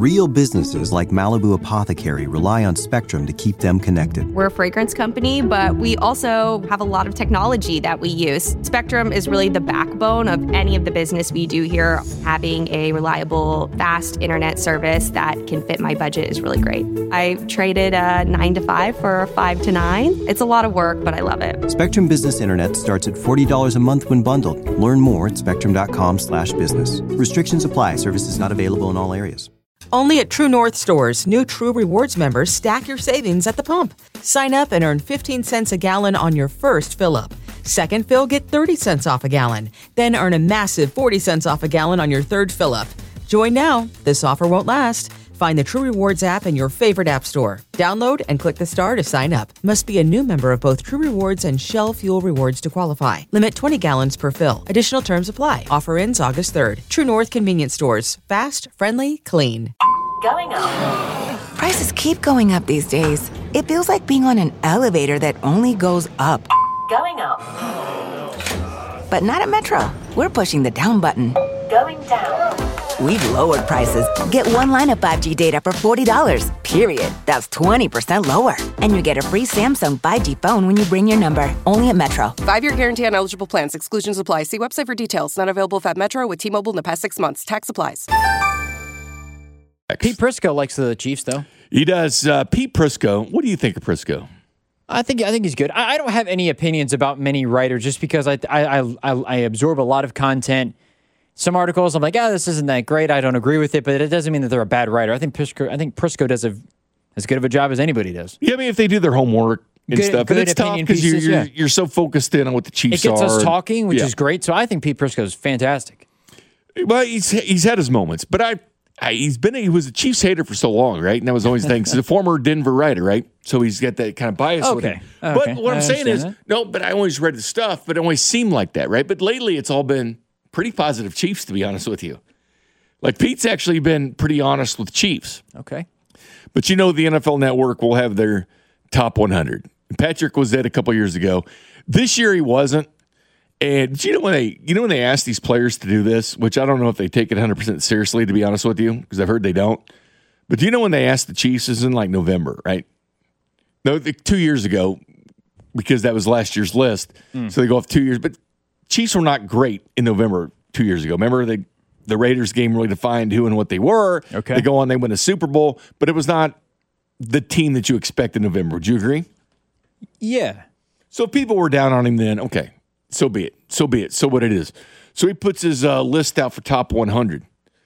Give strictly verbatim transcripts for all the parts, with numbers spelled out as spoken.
Real businesses like Malibu Apothecary rely on Spectrum to keep them connected. We're a fragrance company, but we also have a lot of technology that we use. Spectrum is really the backbone of any of the business we do here. Having a reliable, fast internet service that can fit my budget is really great. I traded a nine to five for a five to nine. It's a lot of work, but I love it. Spectrum Business Internet starts at forty dollars a month when bundled. Learn more at spectrum.com slash business. Restrictions apply. Services not available in all areas. Only at True North stores, new True Rewards members stack your savings at the pump. Sign up and earn fifteen cents a gallon on your first fill-up. Second fill, get thirty cents off a gallon. Then earn a massive forty cents off a gallon on your third fill-up. Join now. This offer won't last. Find the True Rewards app in your favorite app store. Download and click the star to sign up. Must be a new member of both True Rewards and Shell Fuel Rewards to qualify. Limit twenty gallons per fill. Additional terms apply. Offer ends August third. True North Convenience Stores. Fast, friendly, clean. Going up. Prices keep going up these days. It feels like being on an elevator that only goes up. Going up. But not at Metro. We're pushing the down button. Going down. We've lowered prices. Get one line of five G data for forty dollars, period. That's twenty percent lower. And you get a free Samsung five G phone when you bring your number. Only at Metro. Five-year guarantee on eligible plans. Exclusions apply. See website for details. Not available if at Metro with T-Mobile in the past six months. Tax applies. Pete Prisco likes the Chiefs, though. He does. Uh, Pete Prisco. What do you think of Prisco? I think I think he's good. I, I don't have any opinions about many writers just because I I, I I absorb a lot of content. Some articles I'm like, ah, oh, this isn't that great. I don't agree with it, but it doesn't mean that they're a bad writer. I think Prisco, I think Prisco does a, as good of a job as anybody does. Yeah, I mean, if they do their homework and good, stuff, good but it's tough because you're, you're, yeah. you're so focused in on what the Chiefs are. It gets are. us talking, which yeah. is great. So I think Pete Prisco is fantastic. Well, he's he's had his moments, but I, I he's been a, he was a Chiefs hater for so long, right? And that was always the thing. He's a former Denver writer, right? So he's got that kind of bias. Okay. With him. okay. But what I I'm saying is, that. no, but I always read the stuff, but it always seemed like that, right? But lately, it's all been pretty positive Chiefs, to be honest with you. Like, Pete's actually been pretty honest with Chiefs. Okay. But you know the N F L Network will have their top one hundred. Patrick was that a couple years ago. This year he wasn't. And you know when they you know when they ask these players to do this, which I don't know if they take it one hundred percent seriously, to be honest with you, because I've heard they don't. But do you know when they asked the Chiefs, this is in like November, right? No, the, two years ago, because that was last year's list. Mm. So they go off two years. But Chiefs were not great in November two years ago. Remember, they the Raiders game really defined who and what they were. Okay. They go on, they win a Super Bowl, but it was not the team that you expect in November. Would you agree? Yeah. So if people were down on him then, okay, so be it. So be it. So what it is. So he puts his uh, list out for top one hundred.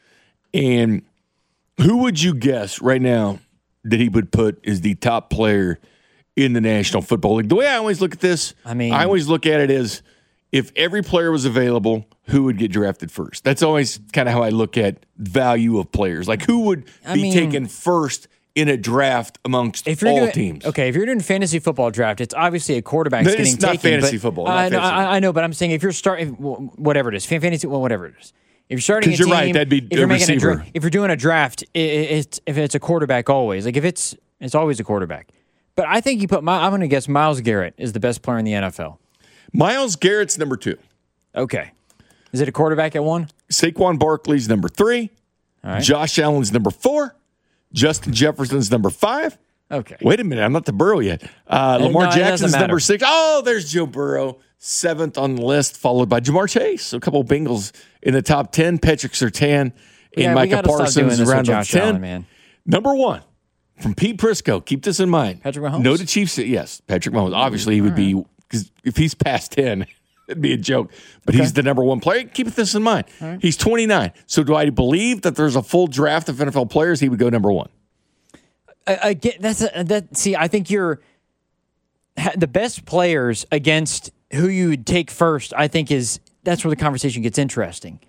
And who would you guess right now that he would put as the top player in the National Football League? The way I always look at this, I mean, I always look at it as if every player was available, who would get drafted first? That's always kind of how I look at value of players. Like, who would be I mean, taken first in a draft amongst if you're all doing, teams? Okay, if you're doing fantasy football draft, it's obviously a quarterback No, getting it's not taken. fantasy but, football. Not I, know, fantasy. I, I know, but I'm saying if you're starting, whatever it is, fantasy, well, whatever it is. If you're starting a Because team, you're right, that'd be if you're a making a receiver. dra- if you're doing a draft, it, it, it's if it's a quarterback always. Like if it's it's always a quarterback. But I think you put my, I'm going to guess Myles Garrett is the best player in the N F L. Myles Garrett's number two. Okay. Is it a quarterback at one? Saquon Barkley's number three. All right. Josh Allen's number four. Justin Jefferson's number five. Okay. Wait a minute, I'm not the Burrow yet. Uh, No, Lamar it doesn't Jackson's matter. number six. Oh, there's Joe Burrow, seventh on the list, followed by Jamar Chase. So a couple of Bengals in the top ten. Patrick Surtain and Yeah, we Micah gotta stop doing Parsons this around with Josh ten. Allen, man. Number one from Pete Prisco. Keep this in mind. Patrick Mahomes? No to Chiefs. Yes, Patrick Mahomes. Obviously, he would be, because if he's past ten, it'd be a joke. But Okay. he's the number one player. Keep this in mind. right. He's twenty-nine. So do I believe that there's a full draft of N F L players? He would go number one. Again, that's a, that. See, I think you're ha- the best players against who you would take first. I think is that's where the conversation gets interesting.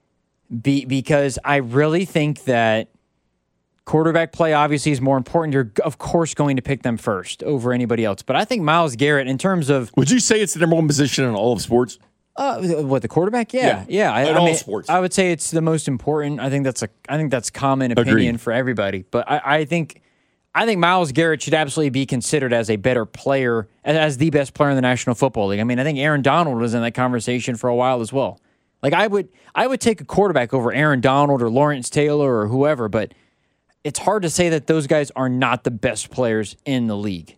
Be, because I really think that quarterback play obviously is more important. You're of course going to pick them first over anybody else. But I think Myles Garrett, in terms of Would you say it's the number one position in all of sports? uh, what the quarterback, yeah, yeah, I, in I all mean, sports. I would say it's the most important. I think that's a I think that's common opinion Agreed. for everybody. But I, I think. I think Myles Garrett should absolutely be considered as a better player, as the best player in the National Football League. I mean, I think Aaron Donald was in that conversation for a while as well. Like I would, I would take a quarterback over Aaron Donald or Lawrence Taylor or whoever. But it's hard to say that those guys are not the best players in the league.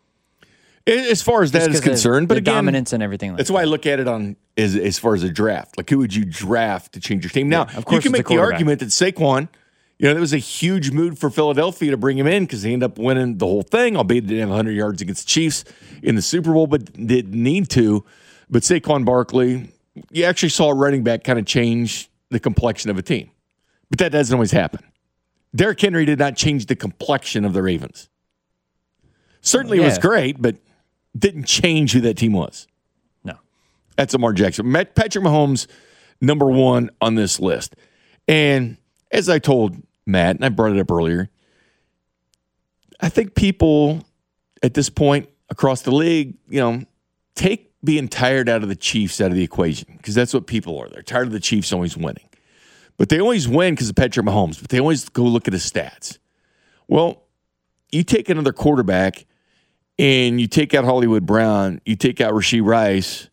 As far as that is concerned, but the again, dominance and everything like that's that. why I look at it on as, as far as a draft. Like, who would you draft to change your team? Now, Yeah, of course you can it's make a the quarterback. argument that Saquon, you know, there was a huge move for Philadelphia to bring him in because they ended up winning the whole thing, albeit they didn't have one hundred yards against the Chiefs in the Super Bowl, but didn't need to. But Saquon Barkley, you actually saw a running back kind of change the complexion of a team. But that doesn't always happen. Derrick Henry did not change the complexion of the Ravens. Certainly Yeah. it was great, but didn't change who that team was. No. That's Lamar Jackson. Matt, Patrick Mahomes, number one on this list. And as I told Matt, and I brought it up earlier, I think people at this point across the league, you know, take being tired out of the Chiefs out of the equation because that's what people are. They're tired of the Chiefs always winning. But they always win because of Patrick Mahomes, but they always go look at his stats. Well, you take another quarterback and you take out Hollywood Brown, you take out Rashee Rice,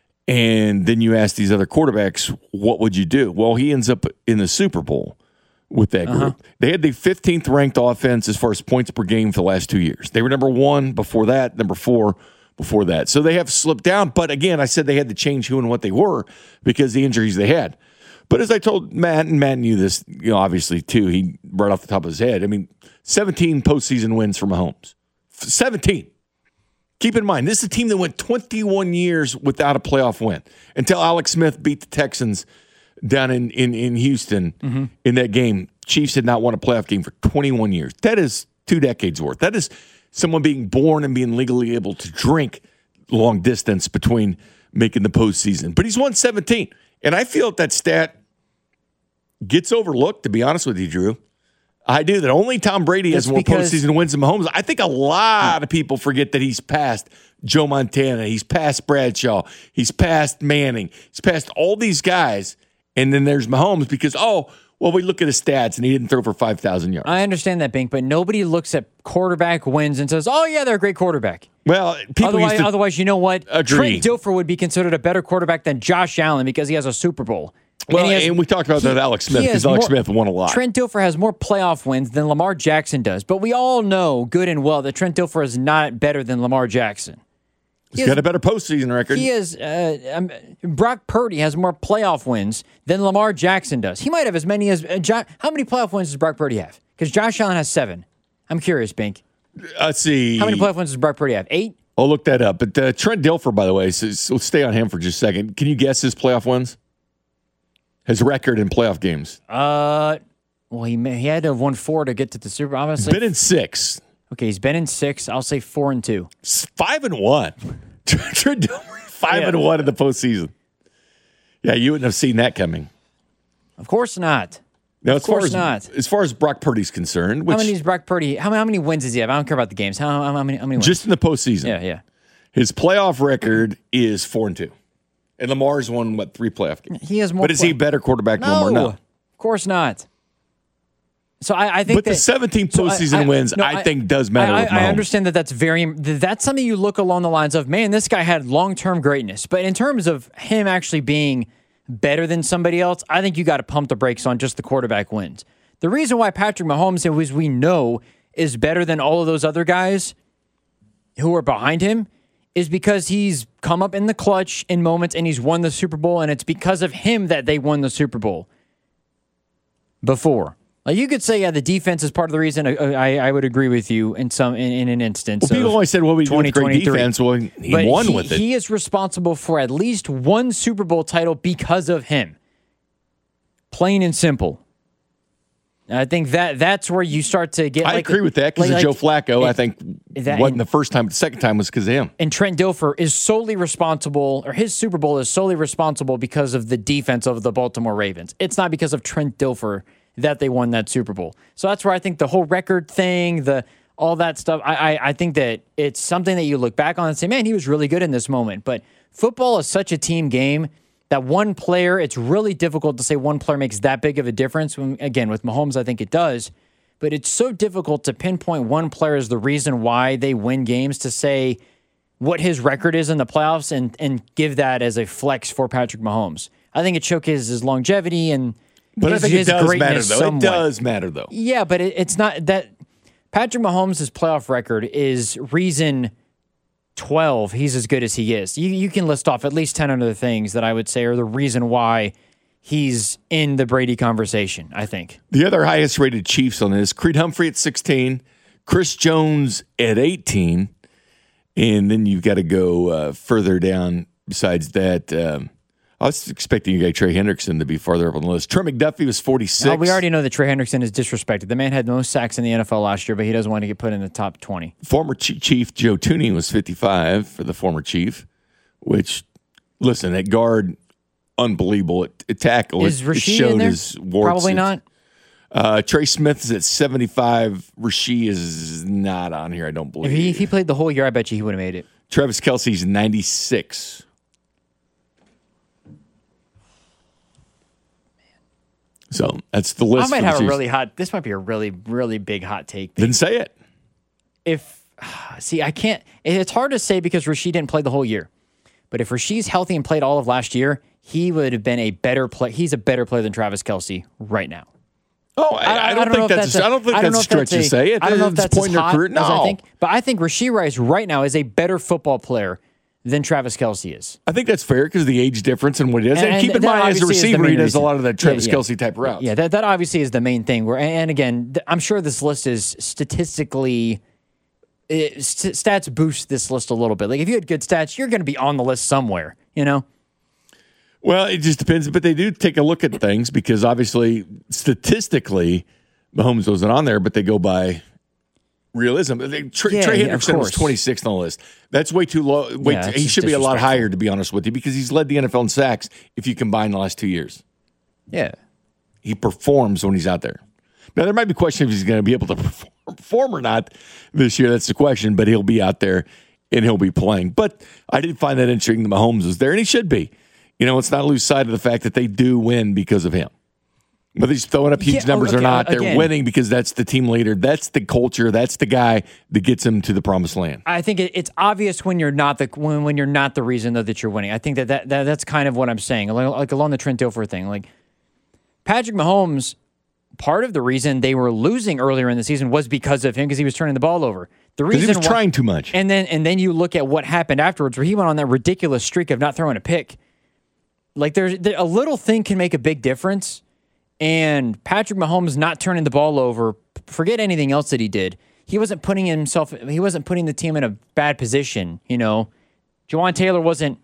and then you ask these other quarterbacks, what would you do? Well, he ends up in the Super Bowl with that group. Uh-huh. They had the fifteenth ranked offense as far as points per game for the last two years. They were number one before that, number four before that. So they have slipped down. But again, I said they had to change who and what they were because of the injuries they had. But as I told Matt, and Matt knew this, you know, obviously too, he right off the top of his head. I mean, seventeen postseason wins for Mahomes. seventeen. Keep in mind, this is a team that went twenty-one years without a playoff win until Alex Smith beat the Texans down in, in, in Houston mm-hmm. in that game. Chiefs had not won a playoff game for twenty-one years. That is two decades worth. That is someone being born and being legally able to drink long distance between making the postseason. But he's won seventeen. And I feel that stat gets overlooked, to be honest with you, Drew. I do. That only Tom Brady has That's more because- postseason wins than Mahomes. I think a lot of people forget that he's passed Joe Montana. He's passed Bradshaw. He's passed Manning. He's passed all these guys. And then there's Mahomes because, oh, well, we look at his stats and he didn't throw for five thousand yards. I understand that, Bink, but nobody looks at quarterback wins and says, oh, yeah, they're a great quarterback. Well, people Otherwise, used to otherwise you know what? agree. Trent Dilfer would be considered a better quarterback than Josh Allen because he has a Super Bowl. Well, and, and, has, we talked about he, that with Alex Smith he because has Alex more- Smith won a lot. Trent Dilfer has more playoff wins than Lamar Jackson does, but we all know good and well that Trent Dilfer is not better than Lamar Jackson. He's He got has- a better postseason record. He is. Uh, um, Brock Purdy has more playoff wins than Lamar Jackson does. He might have as many as. Uh, Jo- how many playoff wins does Brock Purdy have? Because Josh Allen has seven. I'm curious, Bink. Let's see. How many playoff wins does Brock Purdy have? Eight? I'll look that up. But uh, Trent Dilfer, by the way, so, so let's stay on him for just a second. Can you guess his playoff wins? His record in playoff games? Uh, well, he may, he had to have won four to get to the Super Bowl. Obviously, Been in six. okay, he's been in six. I'll say four and two. S- Five and one. Trent Dilfer, five Yeah. and one in the postseason. Yeah, you wouldn't have seen that coming. Of course not. Now, Of as far course as not. as far as Brock Purdy's concerned, which How many is Brock Purdy? How, how many wins does he have? I don't care about the games. How, how, how many? How many wins? just in the postseason, yeah, yeah. his playoff record is four and two, and Lamar's won what three playoff games? He has more. But is he a play- better quarterback than No, Lamar? No. of course not. So I, I think But that, the seventeen so I- postseason I- wins, no, I, think, does matter. I, with I Mahomes. understand that that's very that's something you look along the lines of, man, this guy had long term greatness. But in terms of him actually being better than somebody else, I think you got to pump the brakes on just the quarterback wins. The reason why Patrick Mahomes, as we know, is better than all of those other guys who are behind him is because he's come up in the clutch in moments and he's won the Super Bowl, and it's because of him that they won the Super Bowl before. Like you could say, yeah, the defense is part of the reason. I, I, I would agree with you in some in, in an instance. Well, people of always said, "Well, we do with great twenty twenty-three. defense." Well, he But won he, with it. He is responsible for at least one Super Bowl title because of him. Plain and simple. And I think that that's where you start to get. I like, agree with that because like- Joe like- Flacco, it- I think, that- wasn't the first time. The second time was because of him. And Trent Dilfer is solely responsible, or his Super Bowl is solely responsible because of the defense of the Baltimore Ravens. It's not because of Trent Dilfer that they won that Super Bowl. So that's where I think the whole record thing, the all that stuff, I, I, I think that it's something that you look back on and say, man, he was really good in this moment. But football is such a team game that one player, it's really difficult to say one player makes that big of a difference. When, again, with Mahomes, I think it does. But it's so difficult to pinpoint one player as the reason why they win games to say what his record is in the playoffs and, and give that as a flex for Patrick Mahomes. I think it showcases his longevity and But his, I think it his does matter, greatness though. somewhat. It does matter, though. Yeah, but it, it's not that Patrick Mahomes' playoff record is reason twelve. He's as good as he is. You, you can list off at least ten other things that I would say are the reason why he's in the Brady conversation, I think. The other highest rated Chiefs on this, Creed Humphrey at sixteen, Chris Jones at eighteen, and then you've got to go uh, further down besides that. Um, I was expecting you guy Trey Hendrickson to be farther up on the list. Trey McDuffie was forty-six. Well, we already know that Trey Hendrickson is disrespected. The man had the most sacks in the N F L last year, but he doesn't want to get put in the top twenty. Former Chief Joe Tooney was fifty-five for the former Chief, which, listen, at guard, unbelievable. At, at tackle, Is it, Rasheed it showed in there? his warts. Probably It's- not. Uh, Trey Smith is at seventy-five. Rasheed is not on here, I don't believe. If he, if he played the whole year, I bet you he would have made it. Travis Kelce's ninety-six. So that's the list. I might for the have a Chiefs. really hot. This might be a really, really big hot take. Then say it. If see, I can't. It's hard to say because Rasheed didn't play the whole year. But if Rasheed's healthy and played all of last year, he would have been a better player. He's a better player than Travis Kelce right now. Oh, I, I, don't, know think if that's. a- A, I don't think I that's know a if stretch to a- say it. I don't know if It's that's point as in your hot career. as I No. think. But I think Rasheed Rice right now is a better football player than Travis Kelce is. I think that's fair because of the age difference and what it is. And, And- keep in and that mind, as a obviously is the receiver, he main does a reason. lot of that Yeah, Travis yeah. Kelce type routes. Yeah, that, that obviously is the main thing. Where, and again, th- I'm sure this list is statistically, it, st- stats boost this list a little bit. Like if you had good stats, you're going to be on the list somewhere, you know? Well, it just depends, but they do take a look at things because obviously, statistically, Mahomes wasn't on there, but they go by realism. They, Trey, Yeah, Trey yeah, of Hendrickson was course. twenty-sixth on the list. That's way too low. Way Yeah, too- it's he just should be a lot disrespectful. higher, to be honest with you, because he's led the N F L in sacks if you combine the last two years. Yeah. He performs when he's out there. Now, there might be questions if he's going to be able to perform, perform or not this year. That's the question, but he'll be out there and he'll be playing. But I did find that interesting that Mahomes was there, and he should be. You know, let's not lose sight of the fact that they do win because of him. Whether he's throwing up huge Yeah, numbers or okay, not, they're again. winning because that's the team leader. That's the culture. That's the guy that gets him to the promised land. I think it, it's obvious when you're not the when, when you're not the reason though that you're winning. I think that, that, that that's kind of what I'm saying, like, like along the Trent Dilfer thing. Like Patrick Mahomes, part of the reason they were losing earlier in the season was because of him because he was turning the ball over. The Because reason he was why- trying too much. and then and then you look at what happened afterwards, where he went on that ridiculous streak of not throwing a pick. Like there's there, a little thing can make a big difference. And Patrick Mahomes not turning the ball over, forget anything else that he did. He wasn't putting himself, he wasn't putting the team in a bad position. You know, Jawan Taylor wasn't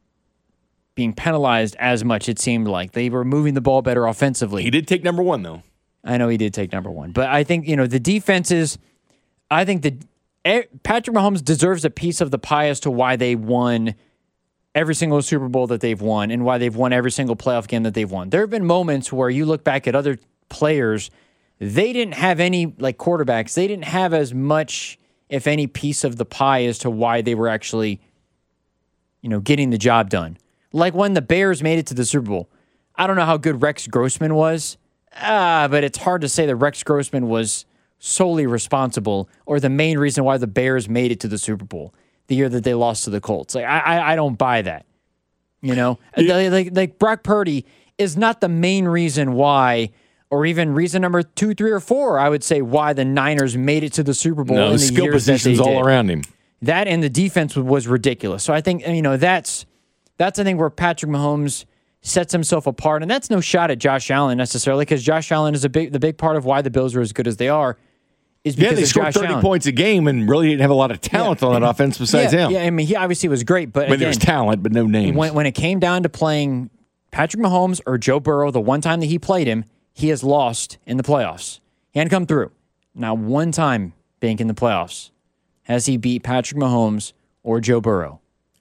being penalized as much. It seemed like they were moving the ball better offensively. He did take number one, though. I know he did take number one, but I think, you know, the defenses, I think the eh, Patrick Mahomes deserves a piece of the pie as to why they won every single Super Bowl that they've won and why they've won every single playoff game that they've won. There have been moments where you look back at other players, they didn't have any, like quarterbacks, they didn't have as much, if any, piece of the pie as to why they were actually, you know, getting the job done. Like when the Bears made it to the Super Bowl. I don't know how good Rex Grossman was, ah, but it's hard to say that Rex Grossman was solely responsible or the main reason why the Bears made it to the Super Bowl the year that they lost to the Colts. Like I, I, I don't buy that. You know, Yeah. like, like Brock Purdy is not the main reason why, or even reason number two, three, or four. I would say why the Niners made it to the Super Bowl No, in the skill years that they positions all did. around him. That and the defense was ridiculous. So I think, you know, that's that's the thing where Patrick Mahomes sets himself apart. And that's no shot at Josh Allen necessarily, because Josh Allen is a big the big part of why the Bills are as good as they are. Is because Yeah, they of scored Josh thirty Allen. points a game and really didn't have a lot of talent Yeah. on that offense besides yeah, him. Yeah, I mean, he obviously was great, but I mean, again, there's talent, but no names. when, when it came down to playing Patrick Mahomes or Joe Burrow, the one time that he played him, he has lost in the playoffs. He hadn't come through. Now, one time, Bink, in the playoffs, has he beat Patrick Mahomes or Joe Burrow?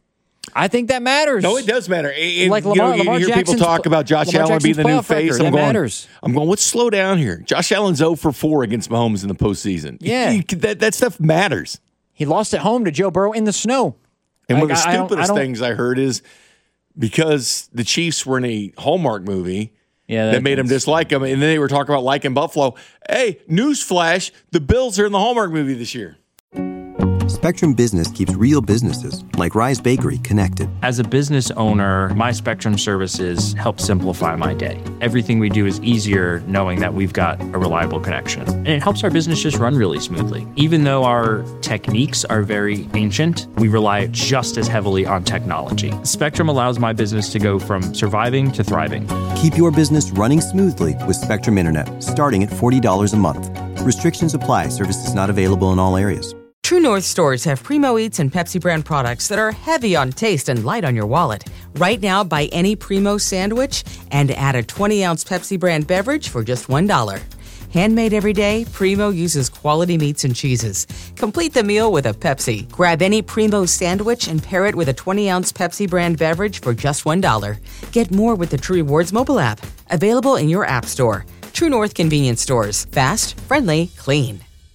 I think that matters. No, it does matter. And, Like you Lamar- know, you Lamar hear people Jackson's talk pl- about Josh Lamar Allen being the Jackson's new playoff face. record, I'm that going, matters. I'm going, let's slow down here. Josh Allen's zero for four against Mahomes in the postseason. Yeah. You- that, that stuff matters. He lost at home to Joe Burrow in the snow. And one of Like, the I- I don't- I stupidest don't- things I heard is because the Chiefs were in a Hallmark movie Yeah, that, that made them counts. dislike him. And then they were talking about liking Buffalo. Hey, newsflash, the Bills are in the Hallmark movie this year. Spectrum Business keeps real businesses, like Rise Bakery, connected. As a business owner, my Spectrum services help simplify my day. Everything we do is easier knowing that we've got a reliable connection. And it helps our business just run really smoothly. Even though our techniques are very ancient, we rely just as heavily on technology. Spectrum allows my business to go from surviving to thriving. Keep your business running smoothly with Spectrum Internet, starting at forty dollars a month. Restrictions apply. Services not available in all areas. True North stores have Primo Eats and Pepsi brand products that are heavy on taste and light on your wallet. Right now, buy any Primo sandwich and add a twenty ounce Pepsi brand beverage for just one dollar. Handmade every day, Primo uses quality meats and cheeses. Complete the meal with a Pepsi. Grab any Primo sandwich and pair it with a twenty ounce Pepsi brand beverage for just one dollar. Get more with the True Rewards mobile app. Available in your app store. True North convenience stores. Fast, friendly, clean.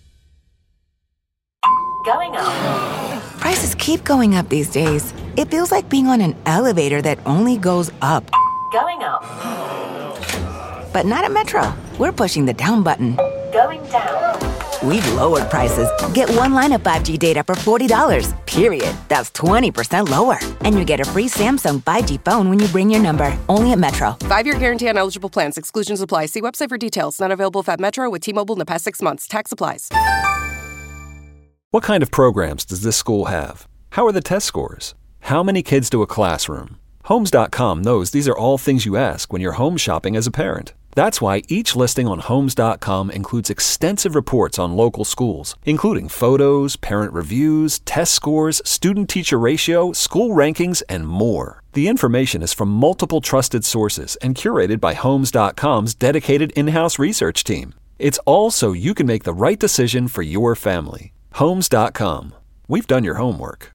Going up. Prices keep going up these days. It feels like being on an elevator that only goes up. Going up. But not at Metro. We're pushing the down button. Going down. We've lowered prices. Get one line of five G data for forty dollars. Period. That's twenty percent lower. And you get a free Samsung five G phone when you bring your number. Only at Metro. Five-year guarantee on eligible plans. Exclusions apply. See website for details. Not available if at Metro with T-Mobile in the past six months. Tax applies. What kind of programs does this school have? How are the test scores? How many kids do a classroom? Homes dot com knows these are all things you ask when you're home shopping as a parent. That's why each listing on Homes dot com includes extensive reports on local schools, including photos, parent reviews, test scores, student-teacher ratio, school rankings, and more. The information is from multiple trusted sources and curated by Homes dot com's dedicated in-house research team. It's all so you can make the right decision for your family. Homes dot com. We've done your homework.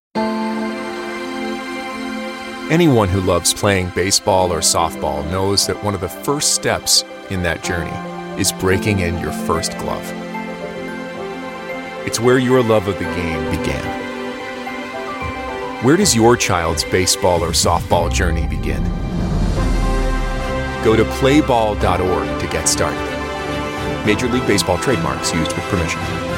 Anyone who loves playing baseball or softball knows that one of the first steps in that journey is breaking in your first glove. It's where your love of the game began. Where does your child's baseball or softball journey begin? Go to play ball dot org to get started. Major League Baseball trademarks used with permission.